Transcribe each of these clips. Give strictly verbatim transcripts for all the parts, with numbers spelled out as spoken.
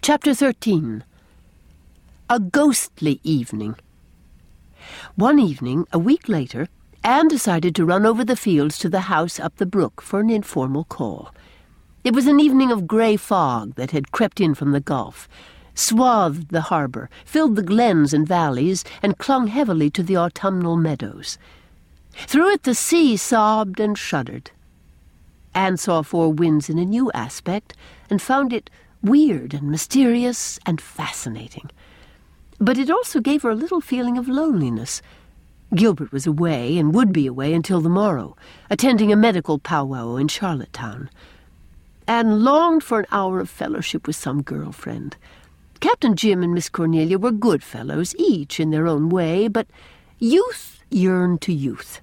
Chapter thirteen. A ghostly evening. One evening, a week later, Anne decided to run over the fields to the house up the brook for an informal call. It was an evening of grey fog that had crept in from the Gulf, swathed the harbour, filled the glens and valleys, and clung heavily to the autumnal meadows. Through it the sea sobbed and shuddered. Anne saw Four Winds in a new aspect, and found it weird and mysterious and fascinating. But it also gave her a little feeling of loneliness. Gilbert was away, and would be away until the morrow, attending a medical powwow in Charlottetown. Anne longed for an hour of fellowship with some girlfriend. Captain Jim and Miss Cornelia were good fellows, each in their own way, but youth yearned to youth.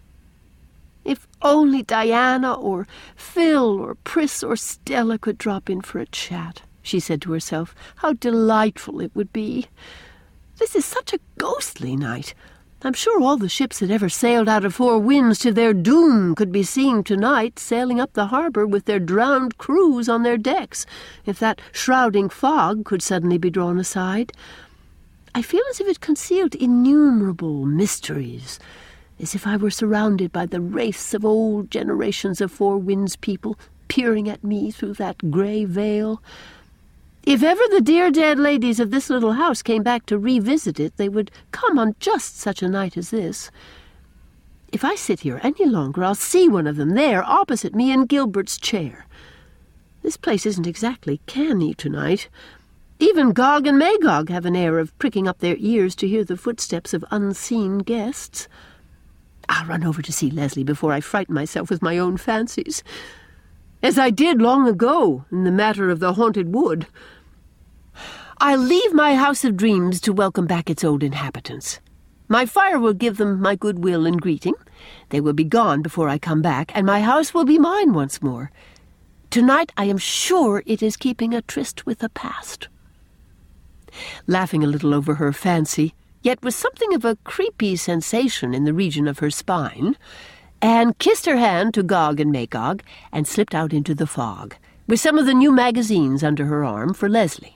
If only Diana or Phil or Pris or Stella could drop in for a chat, she said to herself. How delightful it would be. This is such a ghostly night. I'm sure all the ships that ever sailed out of Four Winds to their doom could be seen tonight sailing up the harbour with their drowned crews on their decks, if that shrouding fog could suddenly be drawn aside. I feel as if it concealed innumerable mysteries, as if I were surrounded by the wraiths of old generations of Four Winds people peering at me through that grey veil. If ever the dear dead ladies of this little house came back to revisit it, they would come on just such a night as this. If I sit here any longer, I'll see one of them there, opposite me in Gilbert's chair. This place isn't exactly canny tonight. Even Gog and Magog have an air of pricking up their ears to hear the footsteps of unseen guests. I'll run over to see Leslie before I frighten myself with my own fancies, as I did long ago in the matter of the haunted wood. I'll leave my house of dreams to welcome back its old inhabitants. My fire will give them my goodwill and greeting. They will be gone before I come back, and my house will be mine once more. Tonight I am sure it is keeping a tryst with the past. Laughing a little over her fancy, yet with something of a creepy sensation in the region of her spine, Anne kissed her hand to Gog and Magog and slipped out into the fog, with some of the new magazines under her arm for Leslie.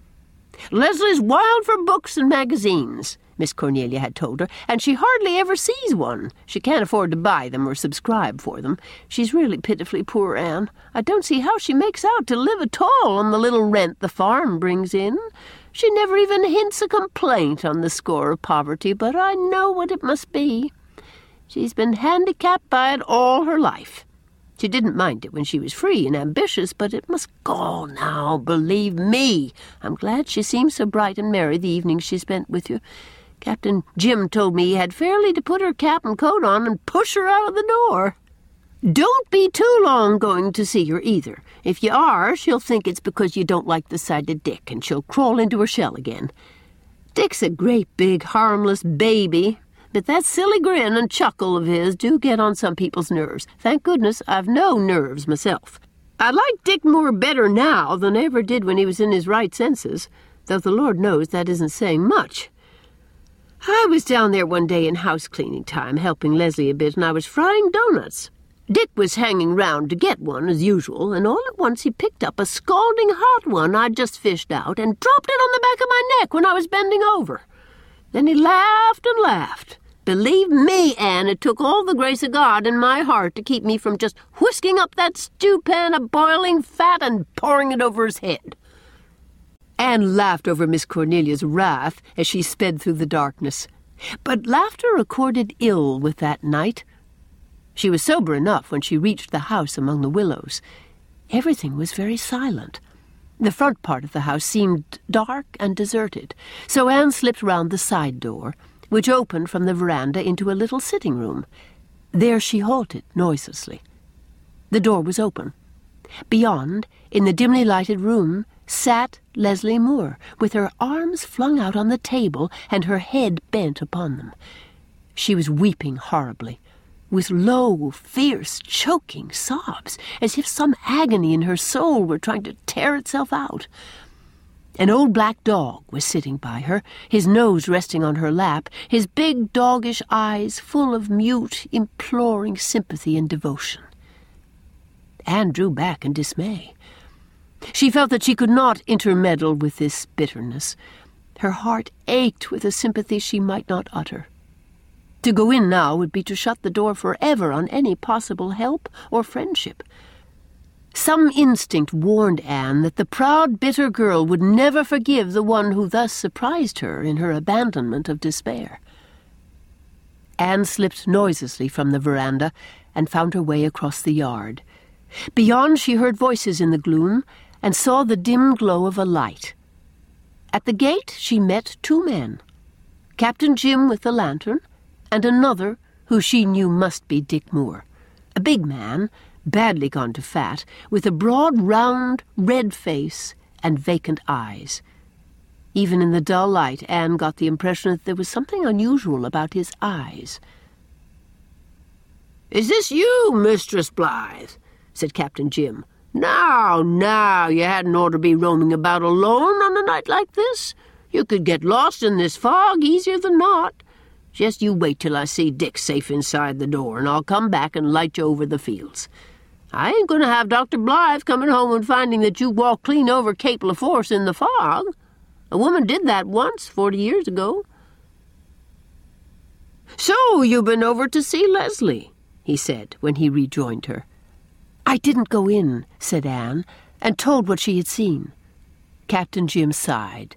Leslie's wild for books and magazines, Miss Cornelia had told her, and she hardly ever sees one. She can't afford to buy them or subscribe for them. She's really pitifully poor, Anne. I don't see how she makes out to live at all on the little rent the farm brings in. She never even hints a complaint on the score of poverty, but I know what it must be. She's been handicapped by it all her life. She didn't mind it when she was free and ambitious, but it must go now, believe me. I'm glad she seemed so bright and merry the evening she spent with you. Captain Jim told me he had fairly to put her cap and coat on and push her out of the door. Don't be too long going to see her either. If you are, she'll think it's because you don't like the sight of Dick, and she'll crawl into her shell again. Dick's a great big harmless baby, but that silly grin and chuckle of his do get on some people's nerves. Thank goodness I've no nerves myself. I like Dick more better now than I ever did when he was in his right senses, though the Lord knows that isn't saying much. I was down there one day in house-cleaning time, helping Leslie a bit, and I was frying doughnuts. Dick was hanging round to get one, as usual, and all at once he picked up a scalding hot one I'd just fished out and dropped it on the back of my neck when I was bending over. Then he laughed and laughed. Believe me, Anne, it took all the grace of God in my heart to keep me from just whisking up that stewpan of boiling fat and pouring it over his head. Anne laughed over Miss Cornelia's wrath as she sped through the darkness, but laughter accorded ill with that night. She was sober enough when she reached the house among the willows. Everything was very silent. The front part of the house seemed dark and deserted, so Anne slipped round the side door, which opened from the veranda into a little sitting room. There she halted noiselessly. The door was open. Beyond, in the dimly lighted room, sat Leslie Moore, with her arms flung out on the table and her head bent upon them. She was weeping horribly, with low, fierce, choking sobs, as if some agony in her soul were trying to tear itself out. An old black dog was sitting by her, his nose resting on her lap, his big doggish eyes full of mute, imploring sympathy and devotion. Anne drew back in dismay. She felt that she could not intermeddle with this bitterness. Her heart ached with a sympathy she might not utter. To go in now would be to shut the door forever on any possible help or friendship. Some instinct warned Anne that the proud, bitter girl would never forgive the one who thus surprised her in her abandonment of despair. Anne slipped noiselessly from the veranda and found her way across the yard. Beyond, she heard voices in the gloom and saw the dim glow of a light. At the gate she met two men, Captain Jim with the lantern, and another who she knew must be Dick Moore, a big man, badly gone to fat, with a broad, round, red face and vacant eyes. Even in the dull light, Anne got the impression that there was something unusual about his eyes. "Is this you, Mistress Blythe?" said Captain Jim. "Now, now, you hadn't ought to be roaming about alone on a night like this. You could get lost in this fog easier than not. Just you wait till I see Dick safe inside the door, and I'll come back and light you over the fields. I ain't going to have Doctor Blythe coming home and finding that you walked clean over Cape LaForce in the fog. A woman did that once, forty years ago." "So you've been over to see Leslie," he said when he rejoined her. "I didn't go in," said Anne, and told what she had seen. Captain Jim sighed.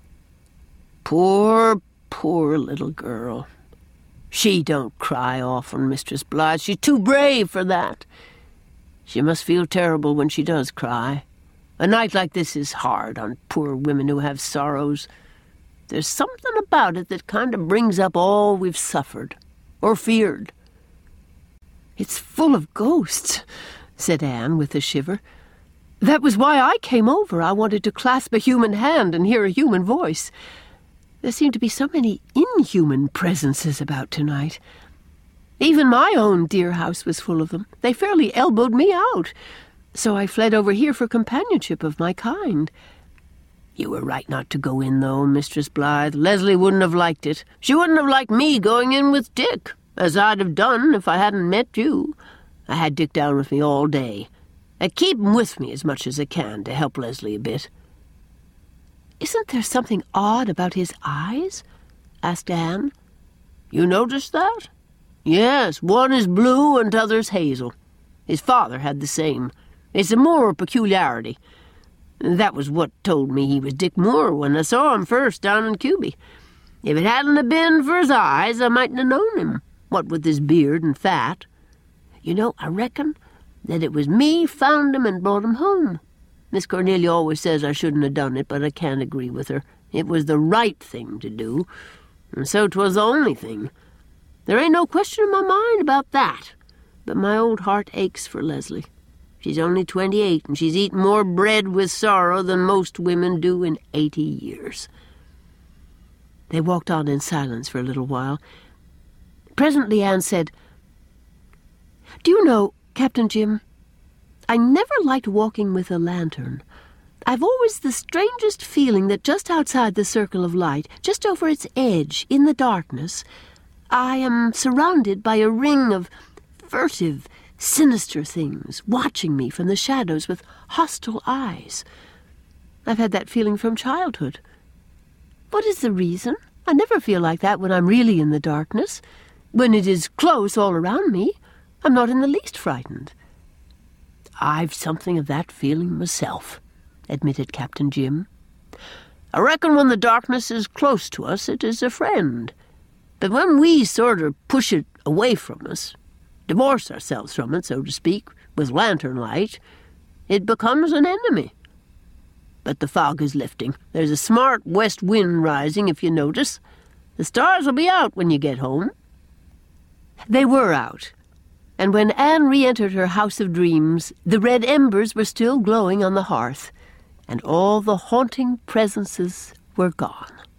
"Poor, poor little girl. She don't cry often, Mistress Blythe. She's too brave for that. She must feel terrible when she does cry. A night like this is hard on poor women who have sorrows. There's something about it that kind of brings up all we've suffered, or feared." "It's full of ghosts," said Anne with a shiver. "That was why I came over. I wanted to clasp a human hand and hear a human voice. There seemed to be so many inhuman presences about tonight. Even my own dear house was full of them. They fairly elbowed me out. So I fled over here for companionship of my kind." "You were right not to go in, though, Mistress Blythe. Leslie wouldn't have liked it. She wouldn't have liked me going in with Dick, as I'd have done if I hadn't met you. I had Dick down with me all day. I keep him with me as much as I can to help Leslie a bit." "Isn't there something odd about his eyes?" asked Anne. "You noticed that?" "Yes, one is blue and t'other's hazel. His father had the same. It's a Moore peculiarity. That was what told me he was Dick Moore when I saw him first down in Cuby. If it hadn't have been for his eyes, I mightn't have known him, what with his beard and fat. You know, I reckon that it was me found him and brought him home. Miss Cornelia always says I shouldn't have done it, but I can't agree with her. It was the right thing to do, and so 'twas the only thing. There ain't no question in my mind about that, but my old heart aches for Leslie. She's only twenty-eight, and she's eaten more bread with sorrow than most women do in eighty years." They walked on in silence for a little while. Presently Anne said, "Do you know, Captain Jim, I never liked walking with a lantern. I've always the strangest feeling that just outside the circle of light, just over its edge, in the darkness, I am surrounded by a ring of furtive, sinister things, watching me from the shadows with hostile eyes. I've had that feeling from childhood. What is the reason? I never feel like that when I'm really in the darkness. When it is close all around me, I'm not in the least frightened." "I've something of that feeling myself," admitted Captain Jim. "I reckon when the darkness is close to us, it is a friend. But when we sort of push it away from us, divorce ourselves from it, so to speak, with lantern light, it becomes an enemy. But the fog is lifting. There's a smart west wind rising, if you notice. The stars will be out when you get home." They were out, and when Anne re-entered her house of dreams, the red embers were still glowing on the hearth, and all the haunting presences were gone.